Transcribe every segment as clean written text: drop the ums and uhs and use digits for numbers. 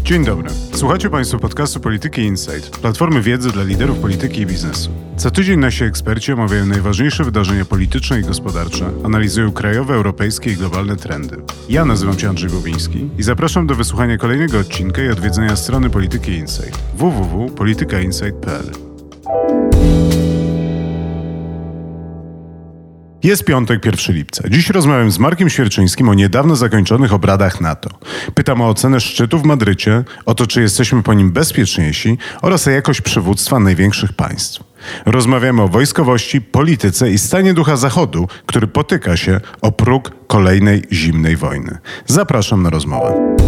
Dzień dobry. Słuchacie Państwo podcastu Polityki Insight, platformy wiedzy dla liderów polityki i biznesu. Co tydzień nasi eksperci omawiają najważniejsze wydarzenia polityczne i gospodarcze, analizują krajowe, europejskie i globalne trendy. Ja nazywam się Andrzej Bobiński i zapraszam do wysłuchania kolejnego odcinka i odwiedzenia strony Polityki Insight www.politykainsight.pl. Jest piątek, 1 lipca. Dziś rozmawiam z Markiem Świerczyńskim o niedawno zakończonych obradach NATO. Pytam o ocenę szczytu w Madrycie, o to, czy jesteśmy po nim bezpieczniejsi oraz o jakość przywództwa największych państw. Rozmawiamy o wojskowości, polityce i stanie ducha Zachodu, który potyka się o próg kolejnej zimnej wojny. Zapraszam na rozmowę.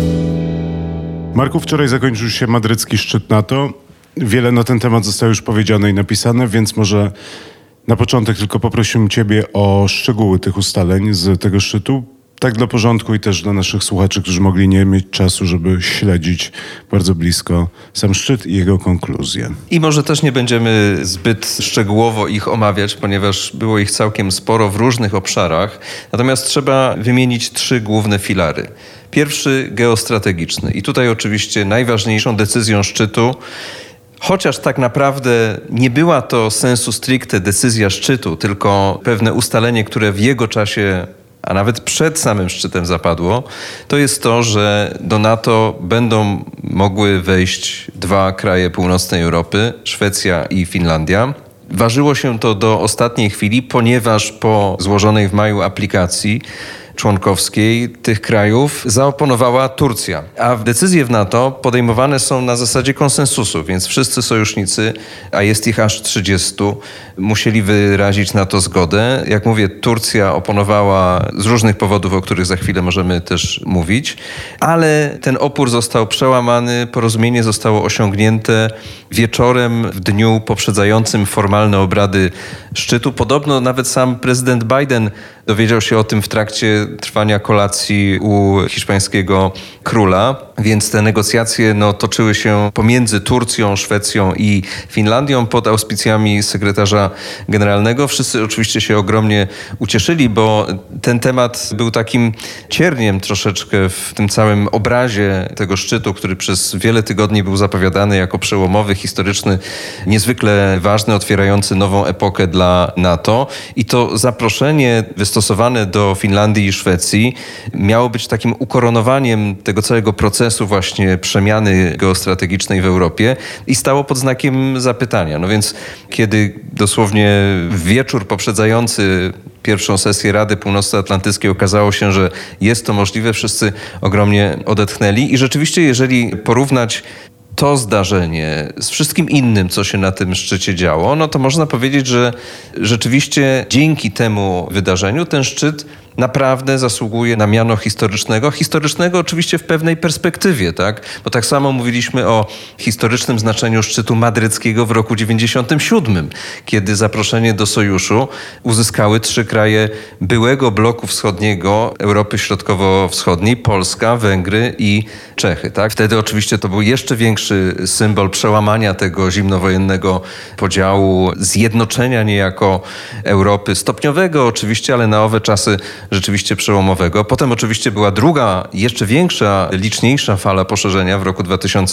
Marku, wczoraj zakończył się madrycki szczyt NATO. Wiele na ten temat zostało już powiedziane i napisane, więc może na początek tylko poprosiłbym Ciebie o szczegóły tych ustaleń z tego szczytu, tak dla porządku i też dla naszych słuchaczy, którzy mogli nie mieć czasu, żeby śledzić bardzo blisko sam szczyt i jego konkluzje. I może też nie będziemy zbyt szczegółowo ich omawiać, ponieważ było ich całkiem sporo w różnych obszarach. Natomiast trzeba wymienić 3 główne filary. Pierwszy, geostrategiczny. I tutaj oczywiście najważniejszą decyzją szczytu, chociaż tak naprawdę nie była to sensu stricte decyzja szczytu, tylko pewne ustalenie, które w jego czasie, a nawet przed samym szczytem zapadło, to jest to, że do NATO będą mogły wejść 2 kraje północnej Europy, Szwecja i Finlandia. Ważyło się to do ostatniej chwili, ponieważ po złożonej w maju aplikacji członkowskiej tych krajów zaoponowała Turcja. A decyzje w NATO podejmowane są na zasadzie konsensusu, więc wszyscy sojusznicy, a jest ich aż 30, musieli wyrazić na to zgodę. Jak mówię, Turcja oponowała z różnych powodów, o których za chwilę możemy też mówić, ale ten opór został przełamany, porozumienie zostało osiągnięte wieczorem w dniu poprzedzającym formalne obrady szczytu. Podobno nawet sam prezydent Biden dowiedział się o tym w trakcie trwania kolacji u hiszpańskiego króla, więc te negocjacje toczyły się pomiędzy Turcją, Szwecją i Finlandią pod auspicjami sekretarza generalnego. Wszyscy oczywiście się ogromnie ucieszyli, bo ten temat był takim cierniem troszeczkę w tym całym obrazie tego szczytu, który przez wiele tygodni był zapowiadany jako przełomowy, historyczny, niezwykle ważny, otwierający nową epokę dla NATO. I to zaproszenie wystosowane do Finlandii i Szwecji miało być takim ukoronowaniem tego całego procesu właśnie przemiany geostrategicznej w Europie i stało pod znakiem zapytania. No więc kiedy dosłownie w wieczór poprzedzający pierwszą sesję Rady Północnoatlantyckiej okazało się, że jest to możliwe, wszyscy ogromnie odetchnęli i rzeczywiście, jeżeli porównać to zdarzenie z wszystkim innym, co się na tym szczycie działo, to można powiedzieć, że rzeczywiście dzięki temu wydarzeniu ten szczyt naprawdę zasługuje na miano historycznego. Historycznego oczywiście w pewnej perspektywie, tak? Bo tak samo mówiliśmy o historycznym znaczeniu szczytu madryckiego w roku 1997, kiedy zaproszenie do sojuszu uzyskały 3 kraje byłego bloku wschodniego Europy Środkowo-Wschodniej, Polska, Węgry i Czechy, tak? Wtedy oczywiście to był jeszcze większy symbol przełamania tego zimnowojennego podziału, zjednoczenia niejako Europy, stopniowego oczywiście, ale na owe czasy rzeczywiście przełomowego. Potem oczywiście była druga, jeszcze większa, liczniejsza fala poszerzenia w roku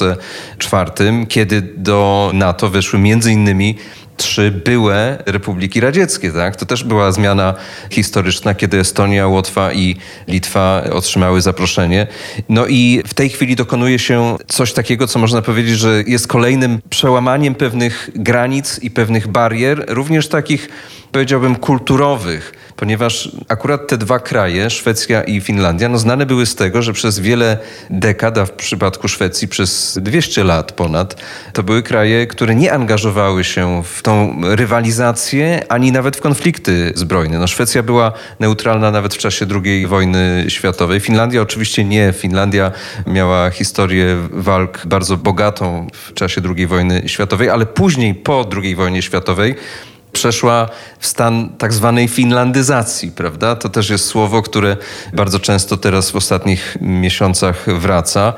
2004, kiedy do NATO weszły między innymi 3 byłe republiki radzieckie, tak? To też była zmiana historyczna, kiedy Estonia, Łotwa i Litwa otrzymały zaproszenie. I w tej chwili dokonuje się coś takiego, co można powiedzieć, że jest kolejnym przełamaniem pewnych granic i pewnych barier, również takich, powiedziałbym, kulturowych, ponieważ akurat te 2 kraje, Szwecja i Finlandia, znane były z tego, że przez wiele dekad, a w przypadku Szwecji przez 200 lat ponad, to były kraje, które nie angażowały się w tą rywalizację, ani nawet w konflikty zbrojne. Szwecja była neutralna nawet w czasie II wojny światowej. Finlandia oczywiście nie. Finlandia miała historię walk bardzo bogatą w czasie II wojny światowej, ale później, po II wojnie światowej, przeszła w stan tak zwanej finlandyzacji, prawda? To też jest słowo, które bardzo często teraz w ostatnich miesiącach wraca.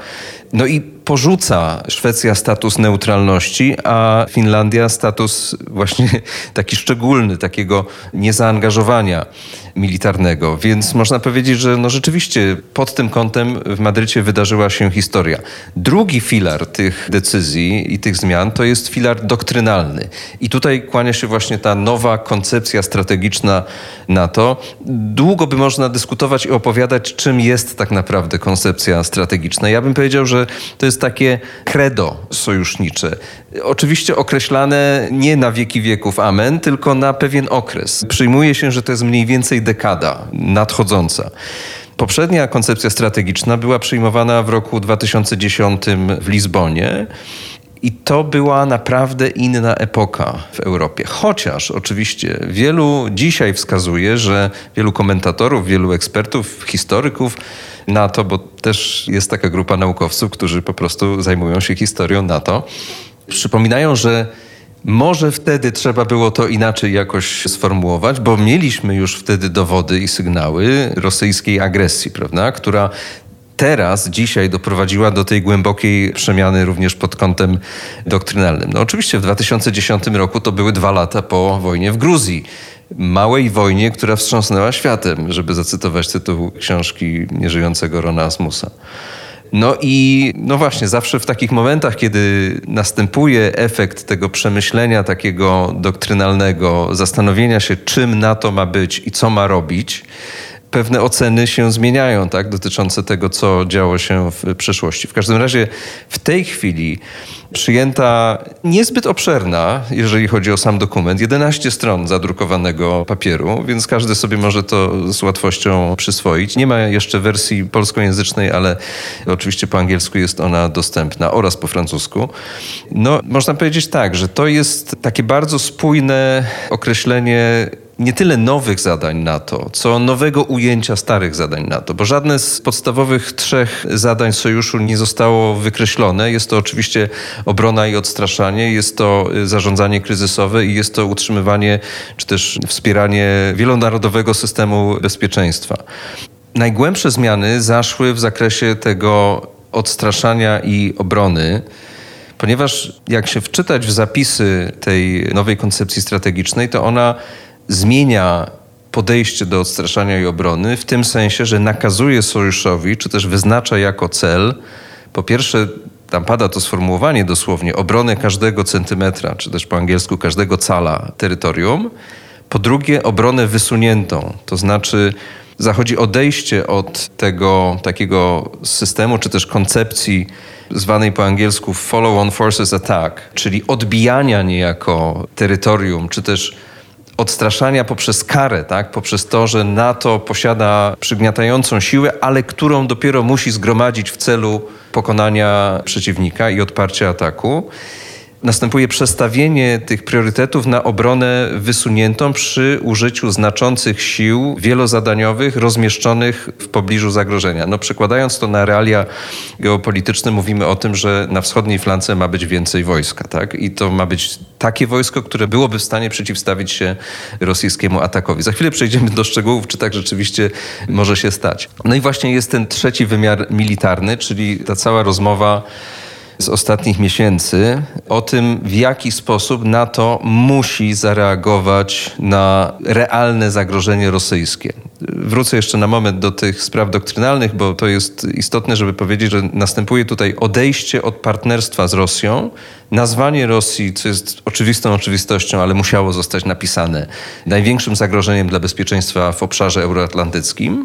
I porzuca Szwecja status neutralności, a Finlandia status właśnie taki szczególny, takiego niezaangażowania. militarnego. Więc można powiedzieć, że rzeczywiście pod tym kątem w Madrycie wydarzyła się historia. Drugi filar tych decyzji i tych zmian to jest filar doktrynalny. I tutaj kłania się właśnie ta nowa koncepcja strategiczna NATO. Długo by można dyskutować i opowiadać, czym jest tak naprawdę koncepcja strategiczna. Ja bym powiedział, że to jest takie credo sojusznicze. Oczywiście określane nie na wieki wieków, amen, tylko na pewien okres. Przyjmuje się, że to jest mniej więcej dekada nadchodząca. Poprzednia koncepcja strategiczna była przyjmowana w roku 2010 w Lizbonie. I to była naprawdę inna epoka w Europie. Chociaż oczywiście wielu dzisiaj wskazuje, że wielu komentatorów, wielu ekspertów, historyków NATO, bo też jest taka grupa naukowców, którzy po prostu zajmują się historią NATO, przypominają, że może wtedy trzeba było to inaczej jakoś sformułować, bo mieliśmy już wtedy dowody i sygnały rosyjskiej agresji, prawda, która dzisiaj doprowadziła do tej głębokiej przemiany również pod kątem doktrynalnym. Oczywiście w 2010 roku to były 2 lata po wojnie w Gruzji. Małej wojnie, która wstrząsnęła światem, żeby zacytować tytuł książki nieżyjącego Rona Asmussa. I właśnie, zawsze w takich momentach, kiedy następuje efekt tego przemyślenia takiego doktrynalnego, zastanowienia się, czym NATO ma być i co ma robić, pewne oceny się zmieniają, tak, dotyczące tego, co działo się w przeszłości. W każdym razie w tej chwili przyjęta niezbyt obszerna, jeżeli chodzi o sam dokument, 11 stron zadrukowanego papieru, więc każdy sobie może to z łatwością przyswoić. Nie ma jeszcze wersji polskojęzycznej, ale oczywiście po angielsku jest ona dostępna oraz po francusku. Można powiedzieć tak, że to jest takie bardzo spójne określenie nie tyle nowych zadań NATO, co nowego ujęcia starych zadań NATO, bo żadne z podstawowych 3 zadań sojuszu nie zostało wykreślone. Jest to oczywiście obrona i odstraszanie, jest to zarządzanie kryzysowe i jest to utrzymywanie czy też wspieranie wielonarodowego systemu bezpieczeństwa. Najgłębsze zmiany zaszły w zakresie tego odstraszania i obrony, ponieważ jak się wczytać w zapisy tej nowej koncepcji strategicznej, to ona zmienia podejście do odstraszania i obrony w tym sensie, że nakazuje sojuszowi, czy też wyznacza jako cel, po pierwsze, tam pada to sformułowanie dosłownie, obronę każdego centymetra, czy też po angielsku każdego cala terytorium, po drugie, obronę wysuniętą, to znaczy zachodzi odejście od tego takiego systemu, czy też koncepcji zwanej po angielsku follow-on forces attack, czyli odbijania niejako terytorium, czy też odstraszania poprzez karę, tak? Poprzez to, że NATO posiada przygniatającą siłę, ale którą dopiero musi zgromadzić w celu pokonania przeciwnika i odparcia ataku. Następuje przestawienie tych priorytetów na obronę wysuniętą przy użyciu znaczących sił wielozadaniowych rozmieszczonych w pobliżu zagrożenia. Przekładając to na realia geopolityczne, mówimy o tym, że na wschodniej flance ma być więcej wojska, tak? I to ma być takie wojsko, które byłoby w stanie przeciwstawić się rosyjskiemu atakowi. Za chwilę przejdziemy do szczegółów, czy tak rzeczywiście może się stać. I właśnie jest ten trzeci wymiar militarny, czyli ta cała rozmowa z ostatnich miesięcy o tym, w jaki sposób NATO musi zareagować na realne zagrożenie rosyjskie. Wrócę jeszcze na moment do tych spraw doktrynalnych, bo to jest istotne, żeby powiedzieć, że następuje tutaj odejście od partnerstwa z Rosją, nazwanie Rosji, co jest oczywistą oczywistością, ale musiało zostać napisane, największym zagrożeniem dla bezpieczeństwa w obszarze euroatlantyckim.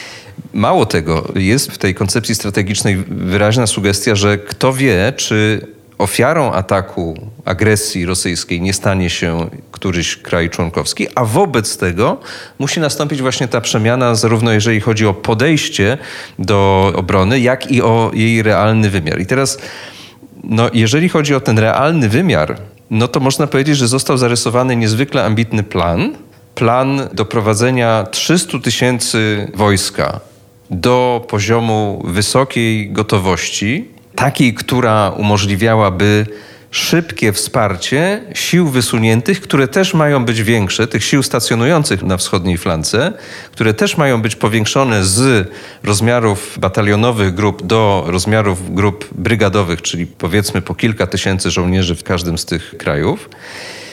Mało tego, jest w tej koncepcji strategicznej wyraźna sugestia, że kto wie, czy ofiarą ataku, agresji rosyjskiej nie stanie się któryś kraj członkowski, a wobec tego musi nastąpić właśnie ta przemiana, zarówno jeżeli chodzi o podejście do obrony, jak i o jej realny wymiar. I teraz, jeżeli chodzi o ten realny wymiar, to można powiedzieć, że został zarysowany niezwykle ambitny plan doprowadzenia 300 000 wojska do poziomu wysokiej gotowości, takiej, która umożliwiałaby szybkie wsparcie sił wysuniętych, które też mają być większe, tych sił stacjonujących na wschodniej flance, które też mają być powiększone z rozmiarów batalionowych grup do rozmiarów grup brygadowych, czyli powiedzmy po kilka tysięcy żołnierzy w każdym z tych krajów.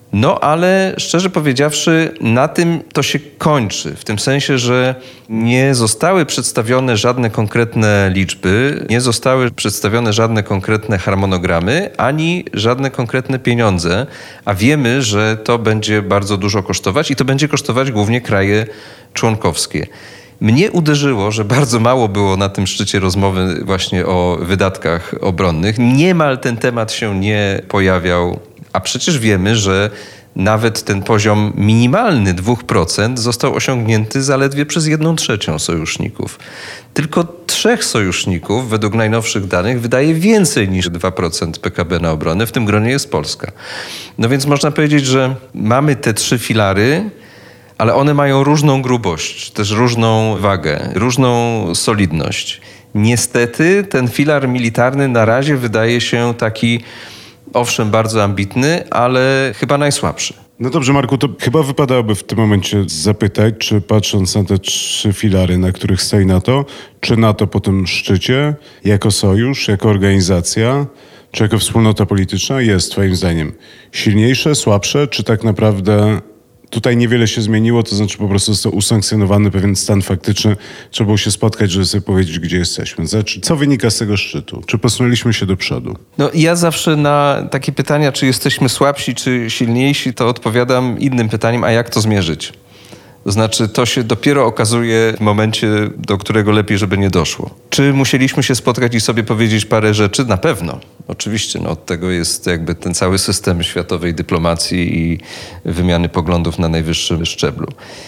No ale szczerze powiedziawszy, na tym to się kończy. W tym sensie, że nie zostały przedstawione żadne konkretne liczby, nie zostały przedstawione żadne konkretne harmonogramy, ani żadne konkretne pieniądze, a wiemy, że to będzie bardzo dużo kosztować i to będzie kosztować głównie kraje członkowskie. Mnie uderzyło, że bardzo mało było na tym szczycie rozmowy właśnie o wydatkach obronnych. Niemal ten temat się nie pojawiał, a przecież wiemy, że nawet ten poziom minimalny 2% został osiągnięty zaledwie przez 1/3 sojuszników. Tylko 3 sojuszników, według najnowszych danych, wydaje więcej niż 2% PKB na obronę. W tym gronie jest Polska. No więc można powiedzieć, że mamy te 3 filary, ale one mają różną grubość, też różną wagę, różną solidność. Niestety ten filar militarny na razie wydaje się taki, owszem, bardzo ambitny, ale chyba najsłabszy. No dobrze, Marku, to chyba wypadałoby w tym momencie zapytać, czy patrząc na te 3 filary, na których stoi NATO, czy NATO po tym szczycie, jako sojusz, jako organizacja, czy jako wspólnota polityczna jest twoim zdaniem silniejsze, słabsze, czy tak naprawdę tutaj niewiele się zmieniło, to znaczy po prostu został usankcjonowany pewien stan faktyczny. Trzeba było się spotkać, żeby sobie powiedzieć, gdzie jesteśmy. Znaczy, co wynika z tego szczytu? Czy posunęliśmy się do przodu? No ja zawsze na takie pytania, czy jesteśmy słabsi, czy silniejsi, to odpowiadam innym pytaniem, a jak to zmierzyć? To znaczy, to się dopiero okazuje w momencie, do którego lepiej, żeby nie doszło. Czy musieliśmy się spotkać i sobie powiedzieć parę rzeczy? Na pewno. Oczywiście, no od tego jest jakby ten cały system światowej dyplomacji i wymiany poglądów na najwyższym szczeblu.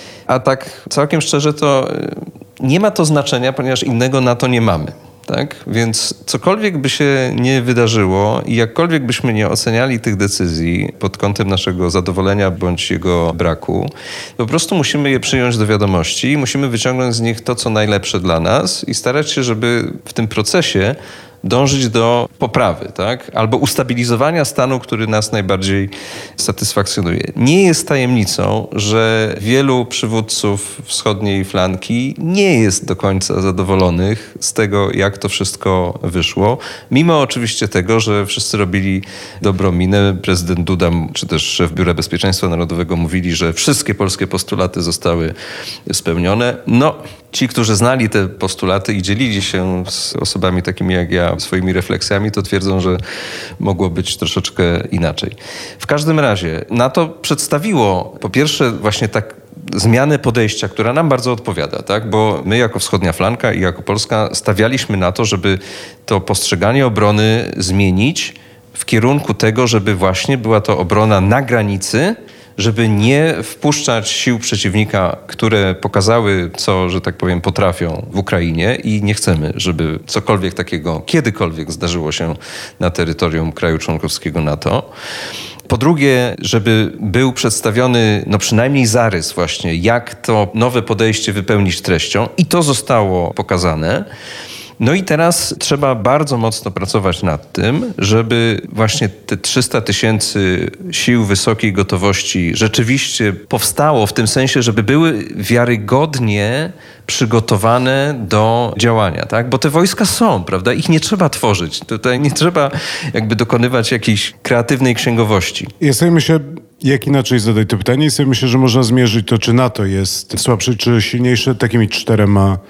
A tak całkiem szczerze to nie ma to znaczenia, ponieważ innego na to nie mamy. Tak? Więc cokolwiek by się nie wydarzyło i jakkolwiek byśmy nie oceniali tych decyzji pod kątem naszego zadowolenia bądź jego braku, po prostu musimy je przyjąć do wiadomości, musimy wyciągnąć z nich to, co najlepsze dla nas i starać się, żeby w tym procesie dążyć do poprawy, tak? Albo ustabilizowania stanu, który nas najbardziej satysfakcjonuje. Nie jest tajemnicą, że wielu przywódców wschodniej flanki nie jest do końca zadowolonych z tego, jak to wszystko wyszło. Mimo oczywiście tego, że wszyscy robili dobrą minę. Prezydent Duda czy też szef Biura Bezpieczeństwa Narodowego mówili, że wszystkie polskie postulaty zostały spełnione. No, ci, którzy znali te postulaty i dzielili się z osobami takimi jak ja swoimi refleksjami, to twierdzą, że mogło być troszeczkę inaczej. W każdym razie NATO przedstawiło po pierwsze właśnie tak zmianę podejścia, która nam bardzo odpowiada, tak? Bo my jako wschodnia flanka i jako Polska stawialiśmy na to, żeby to postrzeganie obrony zmienić w kierunku tego, żeby właśnie była to obrona na granicy, żeby nie wpuszczać sił przeciwnika, które pokazały, co, że tak powiem, potrafią w Ukrainie i nie chcemy, żeby cokolwiek takiego kiedykolwiek zdarzyło się na terytorium kraju członkowskiego NATO. Po drugie, żeby był przedstawiony przynajmniej zarys właśnie, jak to nowe podejście wypełnić treścią i to zostało pokazane. No i teraz trzeba bardzo mocno pracować nad tym, żeby właśnie te 300 000 sił wysokiej gotowości rzeczywiście powstało w tym sensie, żeby były wiarygodnie przygotowane do działania, tak? Bo te wojska są, prawda? Ich nie trzeba tworzyć. Tutaj nie trzeba jakby dokonywać jakiejś kreatywnej księgowości. Ja sobie myślę, jak inaczej zadać to pytanie, i sobie myślę, że można zmierzyć to, czy NATO jest słabsze, czy silniejsze, takimi 4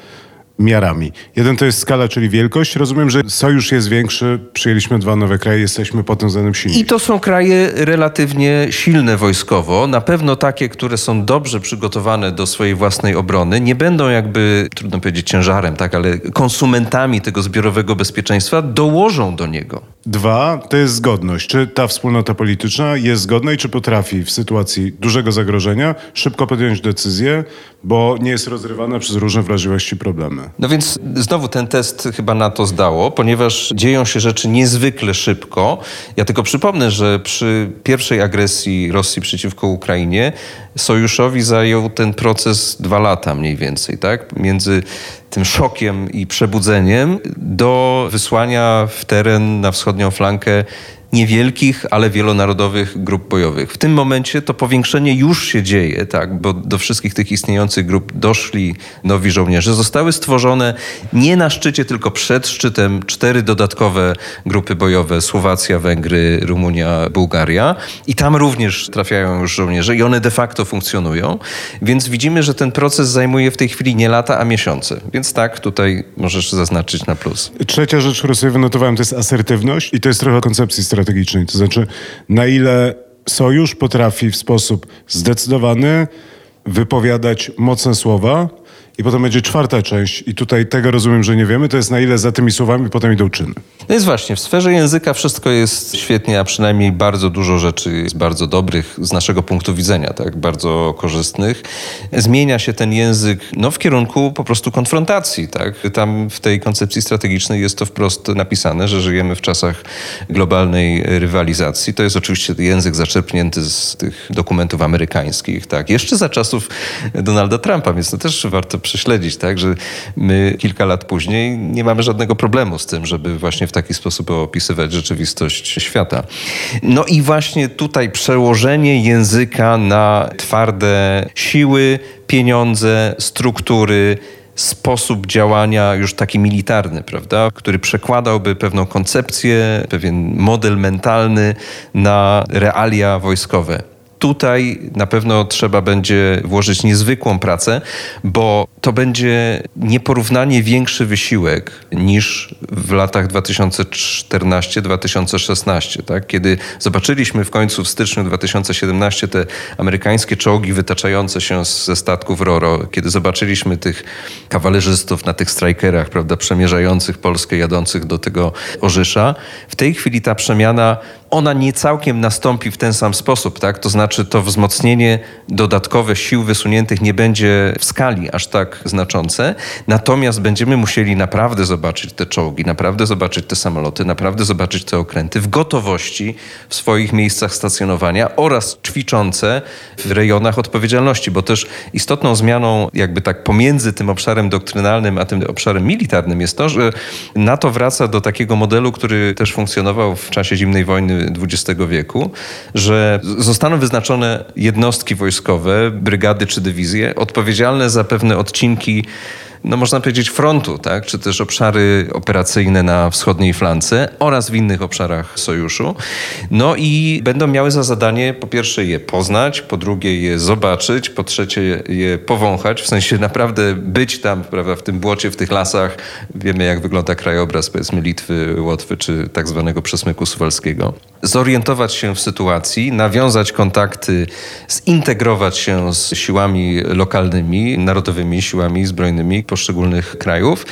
miarami. Jeden to jest skala, czyli wielkość. Rozumiem, że sojusz jest większy, przyjęliśmy 2 nowe kraje, jesteśmy pod tym względem silni. I to są kraje relatywnie silne wojskowo. Na pewno takie, które są dobrze przygotowane do swojej własnej obrony, nie będą jakby, trudno powiedzieć ciężarem, tak, ale konsumentami tego zbiorowego bezpieczeństwa, dołożą do niego. 2 to jest zgodność. Czy ta wspólnota polityczna jest zgodna i czy potrafi w sytuacji dużego zagrożenia szybko podjąć decyzję, bo nie jest rozrywana przez różne wrażliwości problemy. No więc znowu ten test chyba NATO zdało, ponieważ dzieją się rzeczy niezwykle szybko. Ja tylko przypomnę, że przy pierwszej agresji Rosji przeciwko Ukrainie sojuszowi zajął ten proces 2 lata mniej więcej, tak? Między tym szokiem i przebudzeniem do wysłania w teren na wschodnią flankę niewielkich, ale wielonarodowych grup bojowych. W tym momencie to powiększenie już się dzieje, tak, bo do wszystkich tych istniejących grup doszli nowi żołnierze. Zostały stworzone nie na szczycie, tylko przed szczytem 4 dodatkowe grupy bojowe: Słowacja, Węgry, Rumunia, Bułgaria. I tam również trafiają już żołnierze i one de facto funkcjonują. Więc widzimy, że ten proces zajmuje w tej chwili nie lata, a miesiące. Więc tak, tutaj możesz zaznaczyć na plus. Trzecia rzecz, którą sobie wynotowałem, to jest asertywność i to jest trochę koncepcji strategicznej. To znaczy, na ile sojusz potrafi w sposób zdecydowany wypowiadać mocne słowa. I potem będzie czwarta część i tutaj tego rozumiem, że nie wiemy, to jest na ile za tymi słowami potem idą czyny. No jest właśnie, w sferze języka wszystko jest świetnie, a przynajmniej bardzo dużo rzeczy jest bardzo dobrych z naszego punktu widzenia, tak, bardzo korzystnych. Zmienia się ten język w kierunku po prostu konfrontacji, tak. Tam w tej koncepcji strategicznej jest to wprost napisane, że żyjemy w czasach globalnej rywalizacji. To jest oczywiście język zaczerpnięty z tych dokumentów amerykańskich, tak, jeszcze za czasów Donalda Trumpa, więc to też warto prześledzić, tak, że my kilka lat później nie mamy żadnego problemu z tym, żeby właśnie w taki sposób opisywać rzeczywistość świata. No i właśnie tutaj przełożenie języka na twarde siły, pieniądze, struktury, sposób działania już taki militarny, prawda, który przekładałby pewną koncepcję, pewien model mentalny na realia wojskowe. Tutaj na pewno trzeba będzie włożyć niezwykłą pracę, bo to będzie nieporównanie większy wysiłek niż w latach 2014-2016, tak? Kiedy zobaczyliśmy w końcu w styczniu 2017 te amerykańskie czołgi wytaczające się ze statków RORO, kiedy zobaczyliśmy tych kawalerzystów na tych strajkerach, prawda, przemierzających Polskę, jadących do tego Orzysza. W tej chwili ta przemiana, ona nie całkiem nastąpi w ten sam sposób, tak? To znaczy to wzmocnienie dodatkowe sił wysuniętych nie będzie w skali aż tak znaczące, natomiast będziemy musieli naprawdę zobaczyć te czołgi, naprawdę zobaczyć te samoloty, naprawdę zobaczyć te okręty w gotowości w swoich miejscach stacjonowania oraz ćwiczące w rejonach odpowiedzialności, bo też istotną zmianą jakby tak pomiędzy tym obszarem doktrynalnym a tym obszarem militarnym jest to, że NATO wraca do takiego modelu, który też funkcjonował w czasie zimnej wojny XX wieku, że zostaną wyznaczone jednostki wojskowe, brygady czy dywizje odpowiedzialne za pewne odcinki, można powiedzieć frontu, tak? Czy też obszary operacyjne na wschodniej flance oraz w innych obszarach sojuszu. No i będą miały za zadanie po pierwsze je poznać, po drugie je zobaczyć, po trzecie je powąchać, w sensie naprawdę być tam, prawda, w tym błocie, w tych lasach. Wiemy, jak wygląda krajobraz, powiedzmy, Litwy, Łotwy czy tak zwanego przesmyku suwalskiego. Zorientować się w sytuacji, nawiązać kontakty, zintegrować się z siłami lokalnymi, narodowymi siłami zbrojnymi poszczególnych krajów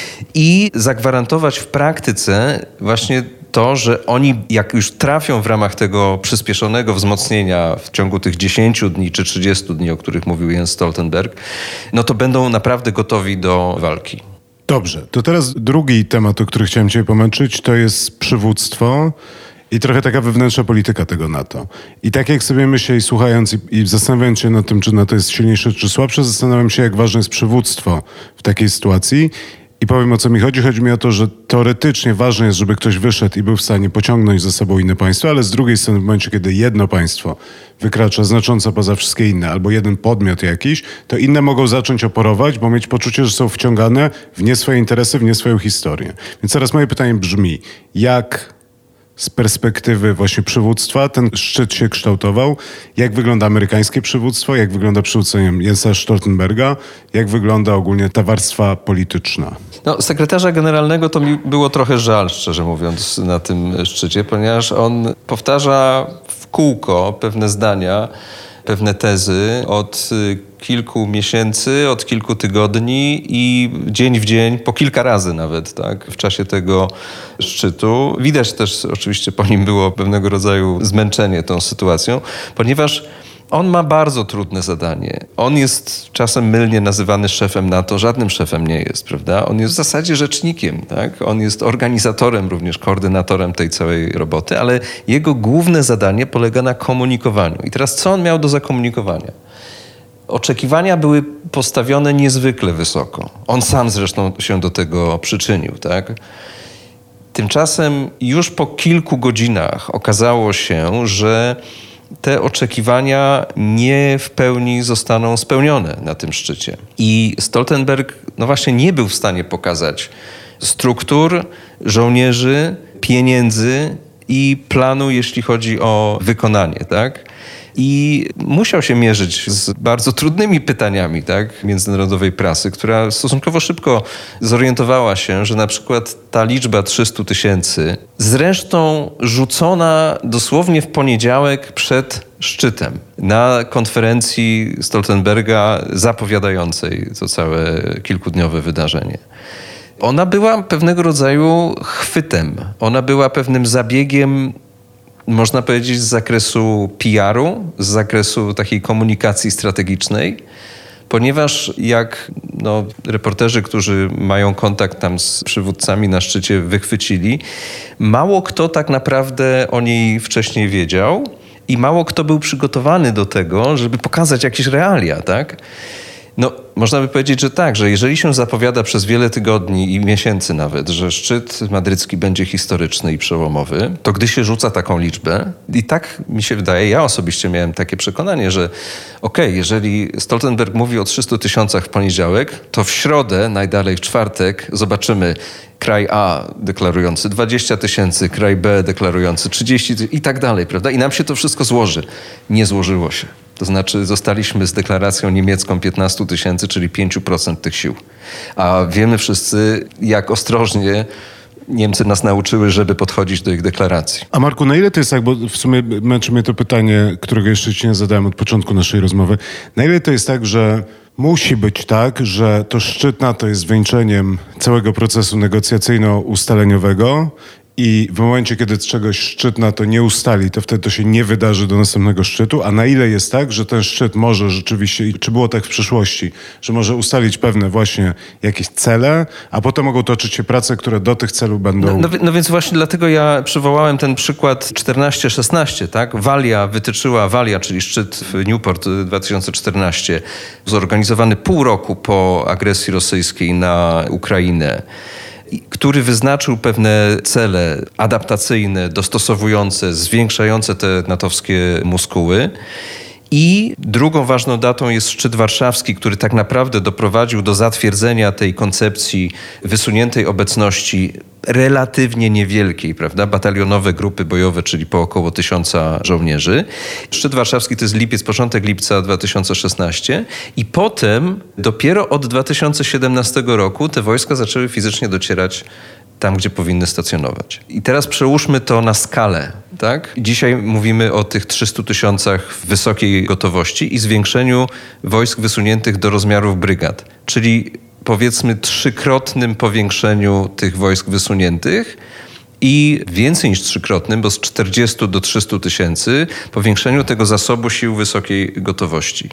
i zagwarantować w praktyce właśnie to, że oni jak już trafią w ramach tego przyspieszonego wzmocnienia w ciągu tych 10 dni czy 30 dni, o których mówił Jens Stoltenberg, to będą naprawdę gotowi do walki. Dobrze, to teraz drugi temat, o który chciałem Cię pomęczyć, to jest przywództwo i trochę taka wewnętrzna polityka tego NATO. I tak jak sobie myślę i słuchając i zastanawiając się nad tym, czy NATO jest silniejsze czy słabsze, zastanawiam się, jak ważne jest przywództwo w takiej sytuacji. I powiem, o co mi chodzi. Chodzi mi o to, że teoretycznie ważne jest, żeby ktoś wyszedł i był w stanie pociągnąć za sobą inne państwo, ale z drugiej strony w momencie, kiedy jedno państwo wykracza znacząco poza wszystkie inne, albo jeden podmiot jakiś, to inne mogą zacząć oporować, bo mieć poczucie, że są wciągane w nie swoje interesy, w nie swoją historię. Więc teraz moje pytanie brzmi, jak z perspektywy właśnie przywództwa ten szczyt się kształtował? Jak wygląda amerykańskie przywództwo? Jak wygląda przywództwo Jensa Stoltenberga? Jak wygląda ogólnie ta warstwa polityczna? Sekretarza generalnego to mi było trochę żal, szczerze mówiąc, na tym szczycie, ponieważ on powtarza w kółko pewne zdania, pewne tezy od kilku miesięcy, od kilku tygodni i dzień w dzień, po kilka razy nawet, tak, w czasie tego szczytu. Widać też oczywiście po nim było pewnego rodzaju zmęczenie tą sytuacją, ponieważ on ma bardzo trudne zadanie. On jest czasem mylnie nazywany szefem NATO, żadnym szefem nie jest, prawda? On jest w zasadzie rzecznikiem, tak? On jest organizatorem, również koordynatorem tej całej roboty, ale jego główne zadanie polega na komunikowaniu. I teraz co on miał do zakomunikowania? Oczekiwania były postawione niezwykle wysoko. On sam zresztą się do tego przyczynił, tak? Tymczasem już po kilku godzinach okazało się, że te oczekiwania nie w pełni zostaną spełnione na tym szczycie. I Stoltenberg właśnie nie był w stanie pokazać struktur, żołnierzy, pieniędzy i planu, jeśli chodzi o wykonanie, tak? I musiał się mierzyć z bardzo trudnymi pytaniami, tak, międzynarodowej prasy, która stosunkowo szybko zorientowała się, że na przykład ta liczba 300 000, zresztą rzucona dosłownie w poniedziałek przed szczytem na konferencji Stoltenberga zapowiadającej to całe kilkudniowe wydarzenie. Ona była pewnego rodzaju chwytem. Ona była pewnym zabiegiem, można powiedzieć, z zakresu PR-u, z zakresu takiej komunikacji strategicznej, ponieważ jak reporterzy, którzy mają kontakt tam z przywódcami na szczycie, wychwycili, mało kto tak naprawdę o niej wcześniej wiedział i mało kto był przygotowany do tego, żeby pokazać jakieś realia, tak? Można by powiedzieć, że tak, że jeżeli się zapowiada przez wiele tygodni i miesięcy nawet, że szczyt madrycki będzie historyczny i przełomowy, to gdy się rzuca taką liczbę, i tak mi się wydaje, ja osobiście miałem takie przekonanie, że jeżeli Stoltenberg mówi o 300 000 w poniedziałek, to w środę, najdalej w czwartek, zobaczymy kraj A deklarujący 20 000, kraj B deklarujący 30 000 i tak dalej, prawda? I nam się to wszystko złoży. Nie złożyło się. To znaczy zostaliśmy z deklaracją niemiecką 15 000, czyli 5% tych sił. A wiemy wszyscy, jak ostrożnie Niemcy nas nauczyły, żeby podchodzić do ich deklaracji. A Marku, na ile to jest tak, bo w sumie męczy mnie to pytanie, którego jeszcze ci nie zadałem od początku naszej rozmowy. Na ile to jest tak, że musi być tak, że to szczyt NATO jest zwieńczeniem całego procesu negocjacyjno-ustaleniowego i w momencie, kiedy czegoś szczyt NATO nie ustali, to wtedy to się nie wydarzy do następnego szczytu, a na ile jest tak, że ten szczyt może rzeczywiście, i czy było tak w przeszłości, że może ustalić pewne właśnie jakieś cele, a potem mogą toczyć się prace, które do tych celów będą... No więc właśnie dlatego ja przywołałem ten przykład 14-16, tak? Walia, czyli szczyt w Newport 2014, zorganizowany pół roku po agresji rosyjskiej na Ukrainę, który wyznaczył pewne cele adaptacyjne, dostosowujące, zwiększające te natowskie muskuły. I drugą ważną datą jest szczyt warszawski, który tak naprawdę doprowadził do zatwierdzenia tej koncepcji wysuniętej obecności relatywnie niewielkiej, prawda? Batalionowe grupy bojowe, czyli po około 1000 żołnierzy. Szczyt warszawski to jest początek lipca 2016 i potem dopiero od 2017 roku te wojska zaczęły fizycznie docierać tam, gdzie powinny stacjonować. I teraz przełóżmy to na skalę, tak? Dzisiaj mówimy o tych 300 000 wysokiej gotowości i zwiększeniu wojsk wysuniętych do rozmiarów brygad, czyli powiedzmy 3-krotnym powiększeniu tych wojsk wysuniętych i więcej niż 3-krotnym, bo z 40 do 300 000 powiększeniu tego zasobu sił wysokiej gotowości.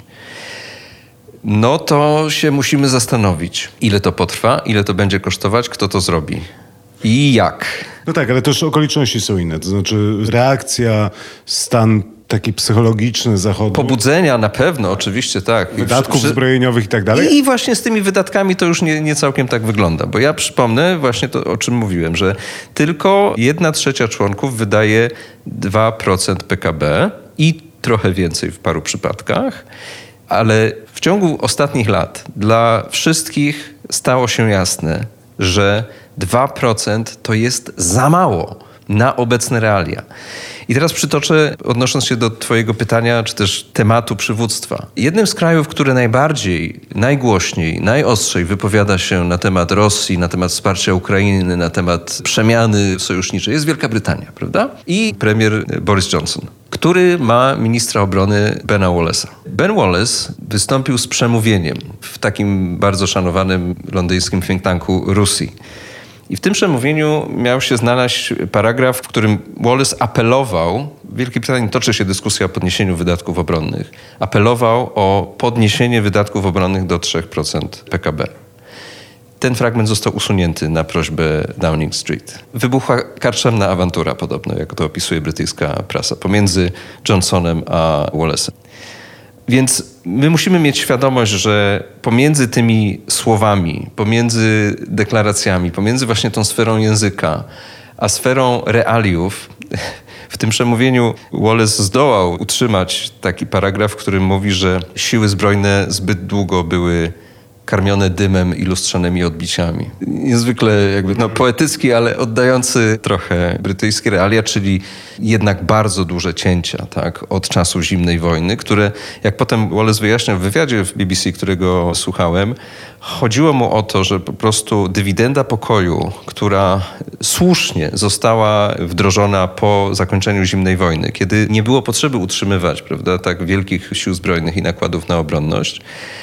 To się musimy zastanowić, ile to potrwa, ile to będzie kosztować, kto to zrobi i jak. No tak, ale też okoliczności są inne, to znaczy reakcja, stan taki psychologiczny Zachodu. Pobudzenia na pewno, oczywiście, tak. Wydatków zbrojeniowych i tak dalej. I właśnie z tymi wydatkami to już nie całkiem tak wygląda, bo ja przypomnę właśnie to, o czym mówiłem, że tylko 1/3 członków wydaje 2% PKB i trochę więcej w paru przypadkach, ale w ciągu ostatnich lat dla wszystkich stało się jasne, że 2% to jest za mało na obecne realia. I teraz przytoczę, odnosząc się do twojego pytania, czy też tematu przywództwa. Jednym z krajów, które najbardziej, najgłośniej, najostrzej wypowiada się na temat Rosji, na temat wsparcia Ukrainy, na temat przemiany sojuszniczej jest Wielka Brytania, prawda? I premier Boris Johnson, który ma ministra obrony Bena Wallace'a. Ben Wallace wystąpił z przemówieniem w takim bardzo szanowanym londyńskim think tanku RUSI. I w tym przemówieniu miał się znaleźć paragraf, w którym Wallace apelował, w Wielkiej Brytanii toczy się dyskusja o podniesieniu wydatków obronnych, apelował o podniesienie wydatków obronnych do 3% PKB. Ten fragment został usunięty na prośbę Downing Street. Wybuchła karczemna awantura podobno, jak to opisuje brytyjska prasa, pomiędzy Johnsonem a Wallace'em. Więc my musimy mieć świadomość, że pomiędzy tymi słowami, pomiędzy deklaracjami, pomiędzy właśnie tą sferą języka, a sferą realiów. W tym przemówieniu Wallace zdołał utrzymać taki paragraf, w którym mówi, że siły zbrojne zbyt długo były karmione dymem i lustrzanymi odbiciami. Niezwykle poetycki, ale oddający trochę brytyjskie realia, czyli jednak bardzo duże cięcia, tak, od czasu zimnej wojny, które, jak potem Wallace wyjaśniał w wywiadzie w BBC, którego słuchałem, chodziło mu o to, że po prostu dywidenda pokoju, która słusznie została wdrożona po zakończeniu zimnej wojny, kiedy nie było potrzeby utrzymywać, prawda, tak wielkich sił zbrojnych i nakładów na obronność,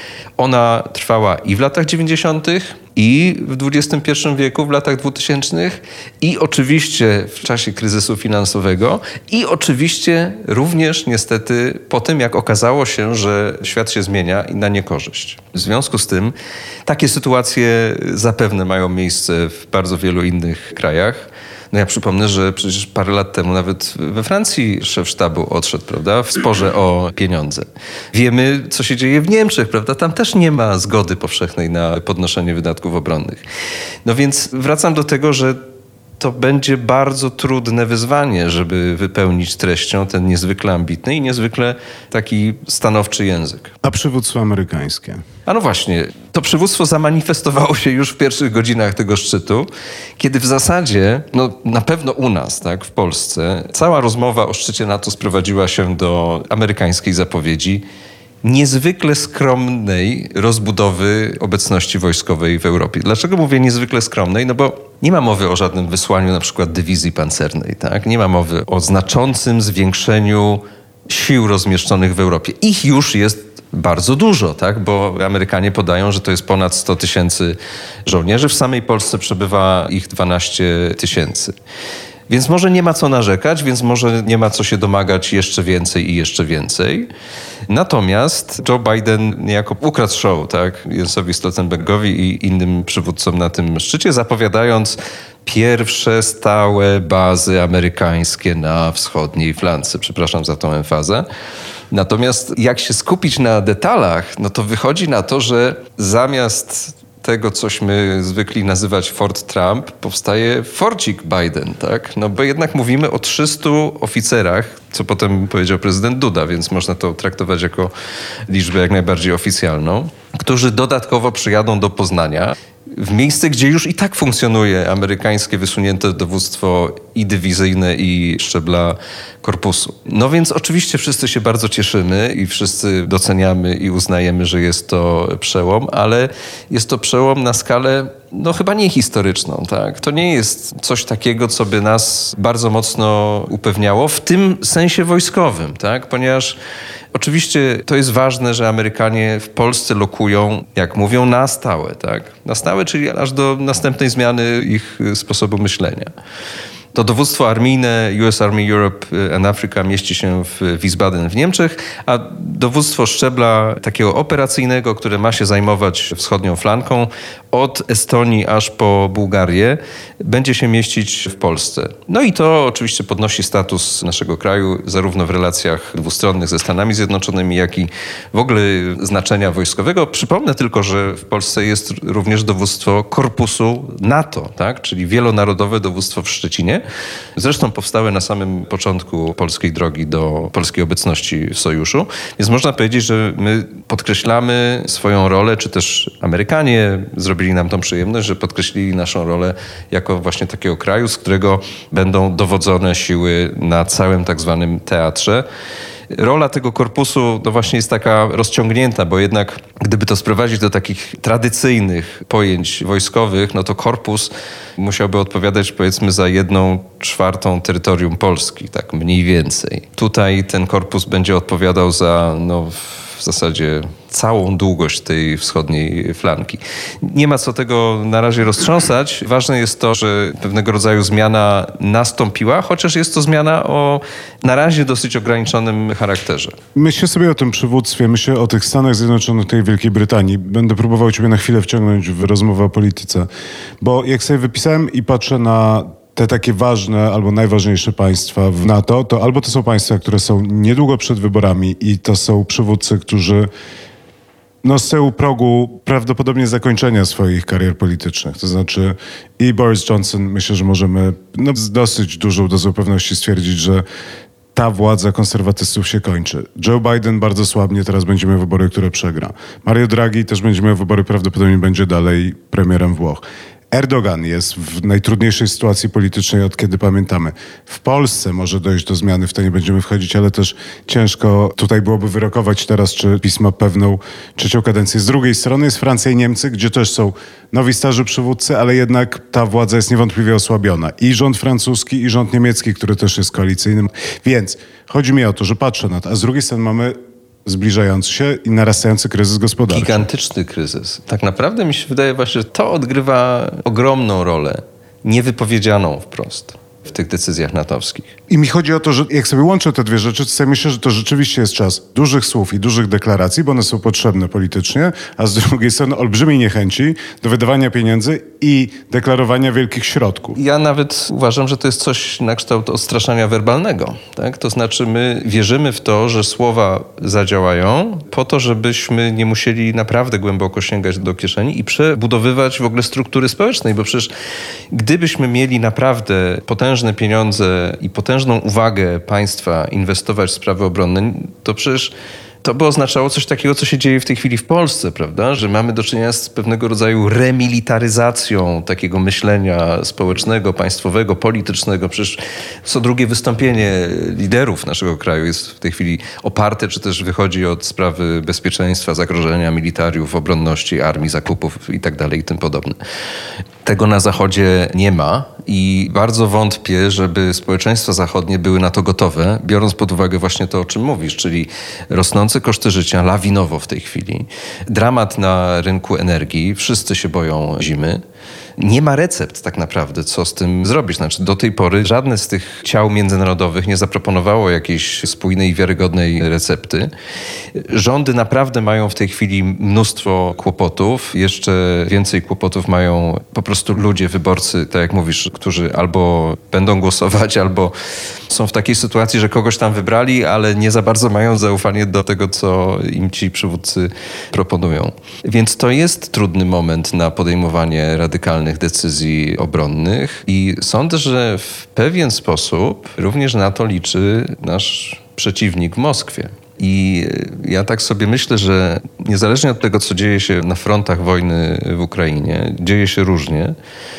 ona trwała i w latach 90. i w XXI wieku, w latach 2000 i oczywiście w czasie kryzysu finansowego i oczywiście również niestety po tym, jak okazało się, że świat się zmienia i na niekorzyść. W związku z tym takie sytuacje zapewne mają miejsce w bardzo wielu innych krajach. No ja przypomnę, że przecież parę lat temu nawet we Francji szef sztabu odszedł, prawda, w sporze o pieniądze. Wiemy, co się dzieje w Niemczech, prawda, tam też nie ma zgody powszechnej na podnoszenie wydatków obronnych. No więc wracam do tego, że to będzie bardzo trudne wyzwanie, żeby wypełnić treścią ten niezwykle ambitny i niezwykle taki stanowczy język. A przywództwo amerykańskie? A no właśnie, to przywództwo zamanifestowało się już w pierwszych godzinach tego szczytu, kiedy w zasadzie, na pewno u nas, tak, w Polsce, cała rozmowa o szczycie NATO sprowadziła się do amerykańskiej zapowiedzi niezwykle skromnej rozbudowy obecności wojskowej w Europie. Dlaczego mówię niezwykle skromnej? No bo nie ma mowy o żadnym wysłaniu na przykład dywizji pancernej, tak? Nie ma mowy o znaczącym zwiększeniu sił rozmieszczonych w Europie. Ich już jest bardzo dużo, tak? Bo Amerykanie podają, że to jest ponad 100 000 żołnierzy. W samej Polsce przebywa ich 12 000. Więc może nie ma co narzekać, więc może nie ma co się domagać jeszcze więcej i jeszcze więcej. Natomiast Joe Biden niejako ukradł show, tak, Jensowi Stoltenbergowi i innym przywódcom na tym szczycie, zapowiadając pierwsze stałe bazy amerykańskie na wschodniej flance. Przepraszam za tą emfazę. Natomiast jak się skupić na detalach, no to wychodzi na to, że zamiast tego, cośmy zwykli nazywać Fort Trump, powstaje Forcik Biden, tak? No bo jednak mówimy o 300 oficerach, co potem powiedział prezydent Duda, więc można to traktować jako liczbę jak najbardziej oficjalną, którzy dodatkowo przyjadą do Poznania, w miejsce, gdzie już i tak funkcjonuje amerykańskie wysunięte dowództwo i dywizyjne, i szczebla korpusu. No więc oczywiście wszyscy się bardzo cieszymy i wszyscy doceniamy i uznajemy, że jest to przełom, ale jest to przełom na skalę chyba nie historyczną, tak? To nie jest coś takiego, co by nas bardzo mocno upewniało w tym sensie wojskowym, tak? Ponieważ oczywiście to jest ważne, że Amerykanie w Polsce lokują, jak mówią, na stałe, tak? Na stałe, czyli aż do następnej zmiany ich sposobu myślenia. To dowództwo armijne US Army Europe and Africa mieści się w Wiesbaden w Niemczech, a dowództwo szczebla takiego operacyjnego, które ma się zajmować wschodnią flanką, od Estonii aż po Bułgarię, będzie się mieścić w Polsce. No i to oczywiście podnosi status naszego kraju, zarówno w relacjach dwustronnych ze Stanami Zjednoczonymi, jak i w ogóle znaczenia wojskowego. Przypomnę tylko, że w Polsce jest również dowództwo korpusu NATO, tak? Czyli wielonarodowe dowództwo w Szczecinie. Zresztą powstałe na samym początku polskiej drogi do polskiej obecności w sojuszu. Więc można powiedzieć, że my podkreślamy swoją rolę, czy też Amerykanie zrobili nam tą przyjemność, że podkreślili naszą rolę jako właśnie takiego kraju, z którego będą dowodzone siły na całym tak zwanym teatrze. Rola tego korpusu właśnie jest taka rozciągnięta, bo jednak gdyby to sprowadzić do takich tradycyjnych pojęć wojskowych, no to korpus musiałby odpowiadać powiedzmy za 1/4 terytorium Polski, tak mniej więcej. Tutaj ten korpus będzie odpowiadał za w zasadzie całą długość tej wschodniej flanki. Nie ma co tego na razie roztrząsać. Ważne jest to, że pewnego rodzaju zmiana nastąpiła, chociaż jest to zmiana o na razie dosyć ograniczonym charakterze. Myślę sobie o tym przywództwie, myślę o tych Stanach Zjednoczonych, tej Wielkiej Brytanii. Będę próbował ciebie na chwilę wciągnąć w rozmowę o polityce, bo jak sobie wypisałem i patrzę na te takie ważne albo najważniejsze państwa w NATO, to albo to są państwa, które są niedługo przed wyborami i to są przywódcy, którzy z tyłu progu prawdopodobnie zakończenia swoich karier politycznych. To znaczy i Boris Johnson, myślę, że możemy z dosyć dużą dozą pewności stwierdzić, że ta władza konserwatystów się kończy. Joe Biden bardzo słabnie, teraz będzie miał wybory, które przegra. Mario Draghi też będzie miał wybory, prawdopodobnie będzie dalej premierem Włoch. Erdogan jest w najtrudniejszej sytuacji politycznej, od kiedy pamiętamy. W Polsce może dojść do zmiany, w to nie będziemy wchodzić, ale też ciężko tutaj byłoby wyrokować teraz, czy PiS ma pewną trzecią kadencję. Z drugiej strony jest Francja i Niemcy, gdzie też są nowi, starzy przywódcy, ale jednak ta władza jest niewątpliwie osłabiona. I rząd francuski, i rząd niemiecki, który też jest koalicyjnym. Więc chodzi mi o to, że patrzę na to, a z drugiej strony mamy zbliżający się i narastający kryzys gospodarczy. Gigantyczny kryzys. Tak naprawdę mi się wydaje właśnie, że to odgrywa ogromną rolę, niewypowiedzianą wprost w tych decyzjach natowskich. I mi chodzi o to, że jak sobie łączę te dwie rzeczy, to sobie myślę, że to rzeczywiście jest czas dużych słów i dużych deklaracji, bo one są potrzebne politycznie, a z drugiej strony olbrzymiej niechęci do wydawania pieniędzy i deklarowania wielkich środków. Ja nawet uważam, że to jest coś na kształt odstraszania werbalnego. Tak? To znaczy my wierzymy w to, że słowa zadziałają po to, żebyśmy nie musieli naprawdę głęboko sięgać do kieszeni i przebudowywać w ogóle struktury społecznej, bo przecież gdybyśmy mieli naprawdę potężne pieniądze i potężną uwagę państwa inwestować w sprawy obronne, to przecież to by oznaczało coś takiego, co się dzieje w tej chwili w Polsce, prawda? Że mamy do czynienia z pewnego rodzaju remilitaryzacją takiego myślenia społecznego, państwowego, politycznego. Przecież co drugie wystąpienie liderów naszego kraju jest w tej chwili oparte, czy też wychodzi od sprawy bezpieczeństwa, zagrożenia militariów, obronności, armii, zakupów i tak dalej i tym podobne. Tego na Zachodzie nie ma i bardzo wątpię, żeby społeczeństwa zachodnie były na to gotowe, biorąc pod uwagę właśnie to, o czym mówisz, czyli rosnące koszty życia lawinowo w tej chwili, dramat na rynku energii, wszyscy się boją zimy. Nie ma recept tak naprawdę, co z tym zrobić. Znaczy, do tej pory żadne z tych ciał międzynarodowych nie zaproponowało jakiejś spójnej i wiarygodnej recepty. Rządy naprawdę mają w tej chwili mnóstwo kłopotów. Jeszcze więcej kłopotów mają po prostu ludzie, wyborcy, tak jak mówisz, którzy albo będą głosować, albo są w takiej sytuacji, że kogoś tam wybrali, ale nie za bardzo mają zaufanie do tego, co im ci przywódcy proponują. Więc to jest trudny moment na podejmowanie radykalnych decyzji obronnych i sądzę, że w pewien sposób również na to liczy nasz przeciwnik w Moskwie. I ja tak sobie myślę, że niezależnie od tego, co dzieje się na frontach wojny w Ukrainie, dzieje się różnie,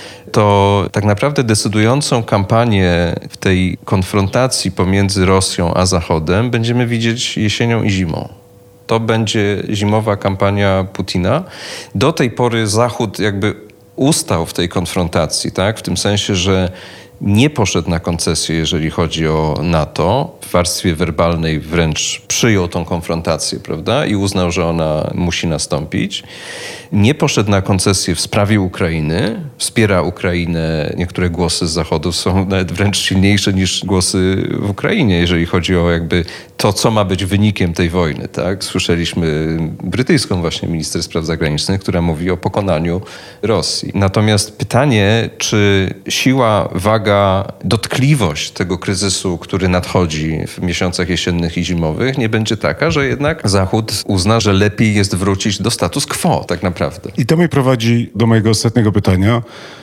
to tak naprawdę decydującą kampanię w tej konfrontacji pomiędzy Rosją a Zachodem będziemy widzieć jesienią i zimą. To będzie zimowa kampania Putina. Do tej pory Zachód jakby ustał w tej konfrontacji, tak? W tym sensie, że nie poszedł na koncesję, jeżeli chodzi o NATO. W warstwie werbalnej wręcz przyjął tą konfrontację, prawda? I uznał, że ona musi nastąpić. Nie poszedł na koncesję w sprawie Ukrainy. Wspiera Ukrainę. Niektóre głosy z Zachodu są nawet wręcz silniejsze niż głosy w Ukrainie, jeżeli chodzi o jakby to, co ma być wynikiem tej wojny, tak? Słyszeliśmy brytyjską właśnie minister spraw zagranicznych, która mówi o pokonaniu Rosji. Natomiast pytanie, czy siła, waga, dotkliwość tego kryzysu, który nadchodzi w miesiącach jesiennych i zimowych, nie będzie taka, że jednak Zachód uzna, że lepiej jest wrócić do status quo tak naprawdę. I to mnie prowadzi do mojego ostatniego pytania,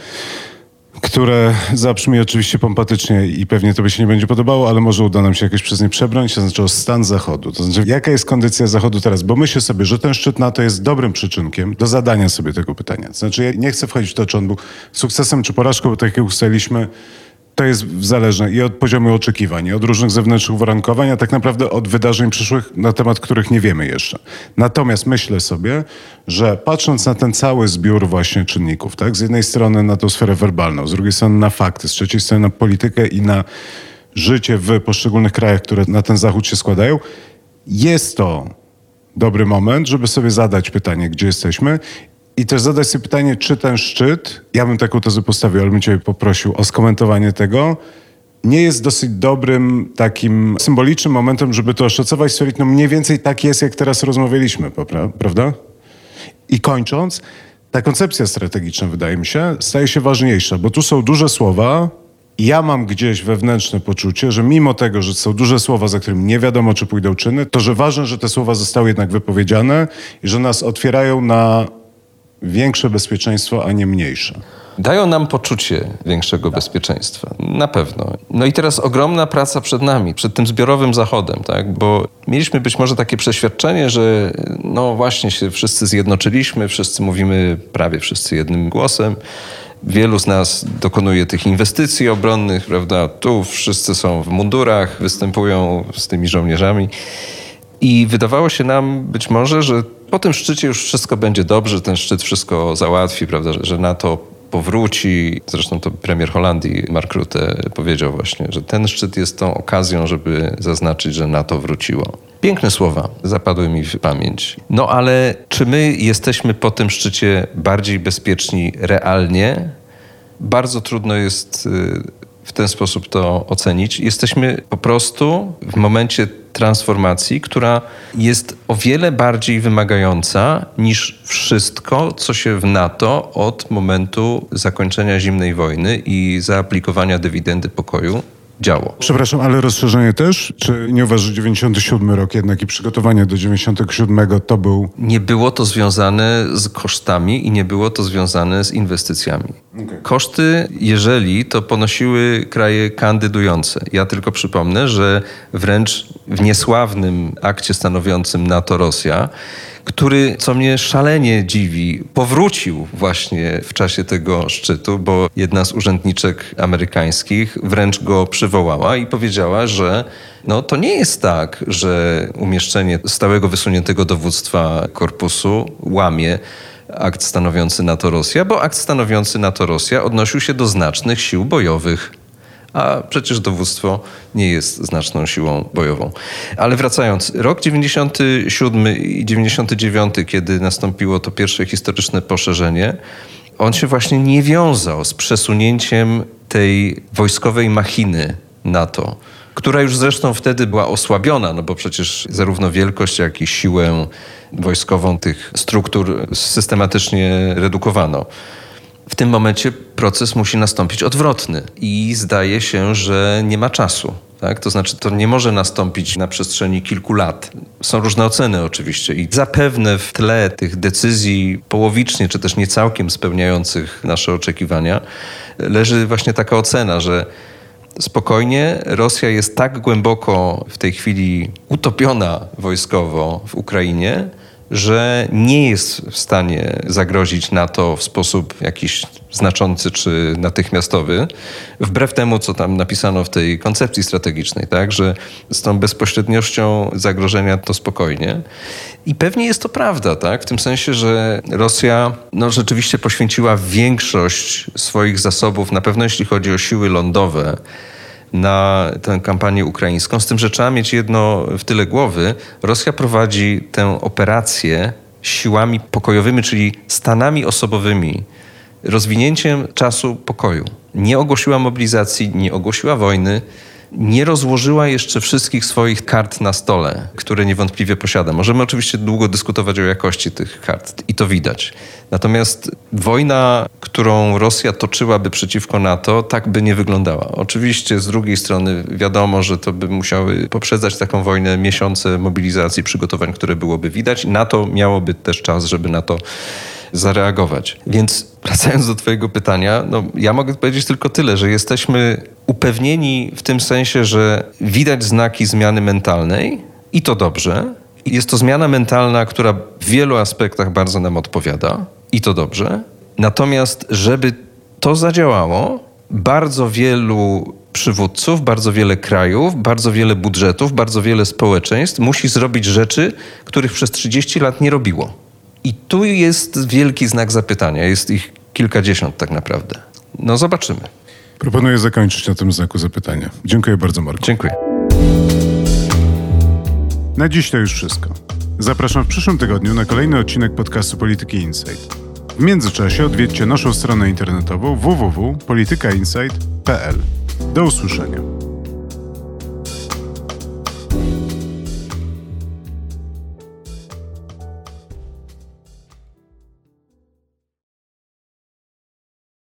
które zabrzmi oczywiście pompatycznie i pewnie tobie się nie będzie podobało, ale może uda nam się jakoś przez nie przebrnąć, to znaczy o stan Zachodu. To znaczy, jaka jest kondycja Zachodu teraz? Bo myślę sobie, że ten szczyt NATO jest dobrym przyczynkiem do zadania sobie tego pytania. To znaczy, ja nie chcę wchodzić w to, czy on był sukcesem, czy porażką, bo tak jak ustaliliśmy, to jest zależne i od poziomu oczekiwań, i od różnych zewnętrznych uwarunkowań, a tak naprawdę od wydarzeń przyszłych, na temat których nie wiemy jeszcze. Natomiast myślę sobie, że patrząc na ten cały zbiór właśnie czynników, tak, z jednej strony na tą sferę werbalną, z drugiej strony na fakty, z trzeciej strony na politykę i na życie w poszczególnych krajach, które na ten Zachód się składają, jest to dobry moment, żeby sobie zadać pytanie, gdzie jesteśmy. I też zadać sobie pytanie, czy ten szczyt, ja bym taką tezę postawił, ale bym cię poprosił o skomentowanie tego, nie jest dosyć dobrym, takim symbolicznym momentem, żeby to oszacować, stwierdzić, no mniej więcej tak jest, jak teraz rozmawialiśmy, prawda? I kończąc, ta koncepcja strategiczna, wydaje mi się, staje się ważniejsza, bo tu są duże słowa, Ja mam gdzieś wewnętrzne poczucie, że mimo tego, że są duże słowa, za którymi nie wiadomo, czy pójdą czyny, to że ważne, że te słowa zostały jednak wypowiedziane i że nas otwierają na większe bezpieczeństwo, a nie mniejsze. Dają nam poczucie większego bezpieczeństwa. Na pewno. No i teraz ogromna praca przed nami, przed tym zbiorowym zachodem, tak? Bo mieliśmy być może takie przeświadczenie, że no właśnie się wszyscy zjednoczyliśmy, wszyscy mówimy prawie wszyscy jednym głosem. Wielu z nas dokonuje tych inwestycji obronnych, prawda? Tu wszyscy są w mundurach, występują z tymi żołnierzami. I wydawało się nam być może, że po tym szczycie już wszystko będzie dobrze, ten szczyt wszystko załatwi, prawda? Że NATO powróci. Zresztą to premier Holandii, Mark Rutte, powiedział właśnie, że ten szczyt jest tą okazją, żeby zaznaczyć, że NATO wróciło. Piękne słowa, zapadły mi w pamięć. No ale czy my jesteśmy po tym szczycie bardziej bezpieczni realnie? Bardzo trudno jest w ten sposób to ocenić. Jesteśmy po prostu w momencie transformacji, która jest o wiele bardziej wymagająca niż wszystko, co się w NATO od momentu zakończenia zimnej wojny i zaaplikowania dywidendy pokoju działo. Przepraszam, ale rozszerzenie też? Czy nie uważasz, że 97 rok jednak i przygotowanie do 97 to był... Nie było to związane z kosztami i nie było to związane z inwestycjami. Okay. Koszty, jeżeli, to ponosiły kraje kandydujące. Ja tylko przypomnę, że wręcz w niesławnym akcie stanowiącym NATO-Rosja, który, co mnie szalenie dziwi, powrócił właśnie w czasie tego szczytu, bo jedna z urzędniczek amerykańskich wręcz go przywołała i powiedziała, że no, to nie jest tak, że umieszczenie stałego wysuniętego dowództwa korpusu łamie akt stanowiący NATO-Rosja, bo akt stanowiący NATO-Rosja odnosił się do znacznych sił bojowych. A przecież dowództwo nie jest znaczną siłą bojową. Ale wracając, rok 97 i 99, kiedy nastąpiło to pierwsze historyczne poszerzenie, on się właśnie nie wiązał z przesunięciem tej wojskowej machiny NATO, która już zresztą wtedy była osłabiona, no bo przecież zarówno wielkość, jak i siłę wojskową tych struktur systematycznie redukowano. W tym momencie proces musi nastąpić odwrotny i zdaje się, że nie ma czasu. Tak? To znaczy, to nie może nastąpić na przestrzeni kilku lat. Są różne oceny oczywiście i zapewne w tle tych decyzji połowicznie, czy też nie całkiem spełniających nasze oczekiwania, leży właśnie taka ocena, że spokojnie Rosja jest tak głęboko w tej chwili utopiona wojskowo w Ukrainie, że nie jest w stanie zagrozić NATO w sposób jakiś znaczący czy natychmiastowy, wbrew temu, co tam napisano w tej koncepcji strategicznej, tak, że z tą bezpośredniością zagrożenia to spokojnie. I pewnie jest to prawda, tak, w tym sensie, że Rosja rzeczywiście poświęciła większość swoich zasobów, na pewno jeśli chodzi o siły lądowe, na tę kampanię ukraińską. Z tym, że trzeba mieć jedno w tyle głowy. Rosja prowadzi tę operację siłami pokojowymi, czyli stanami osobowymi, rozwinięciem czasu pokoju. Nie ogłosiła mobilizacji, nie ogłosiła wojny, nie rozłożyła jeszcze wszystkich swoich kart na stole, które niewątpliwie posiada. Możemy oczywiście długo dyskutować o jakości tych kart i to widać. Natomiast wojna, którą Rosja toczyłaby przeciwko NATO, tak by nie wyglądała. Oczywiście z drugiej strony wiadomo, że to by musiały poprzedzać taką wojnę miesiące mobilizacji, przygotowań, które byłoby widać. NATO miałoby też czas, żeby na to zareagować. Więc wracając do twojego pytania, ja mogę powiedzieć tylko tyle, że jesteśmy upewnieni w tym sensie, że widać znaki zmiany mentalnej i to dobrze. Jest to zmiana mentalna, która w wielu aspektach bardzo nam odpowiada i to dobrze. Natomiast, żeby to zadziałało, bardzo wielu przywódców, bardzo wiele krajów, bardzo wiele budżetów, bardzo wiele społeczeństw musi zrobić rzeczy, których przez 30 lat nie robiło. I tu jest wielki znak zapytania. Jest ich kilkadziesiąt tak naprawdę. Zobaczymy. Proponuję zakończyć na tym znaku zapytania. Dziękuję bardzo, Marku. Dziękuję. Na dziś to już wszystko. Zapraszam w przyszłym tygodniu na kolejny odcinek podcastu Polityki Insight. W międzyczasie odwiedźcie naszą stronę internetową www.politykainsight.pl. Do usłyszenia.